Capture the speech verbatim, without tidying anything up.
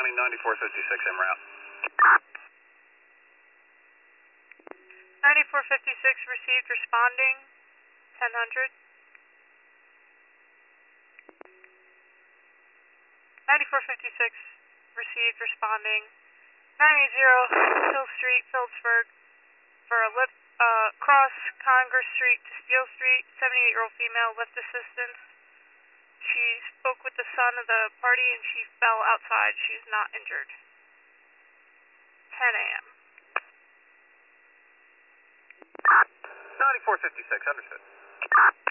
County, ninety-four fifty-six, en route. ninety-four fifty-six received, responding, ten hundred. ninety-four fifty-six received, responding, nine eighty Hill Street, Phillipsburg, for a lift, uh, cross Congress Street to Steele Street, seventy-eight-year-old female, lift assistance. She spoke with the son of the party and she fell outside. She's not injured. ten A M ninety-four fifty-six, understood.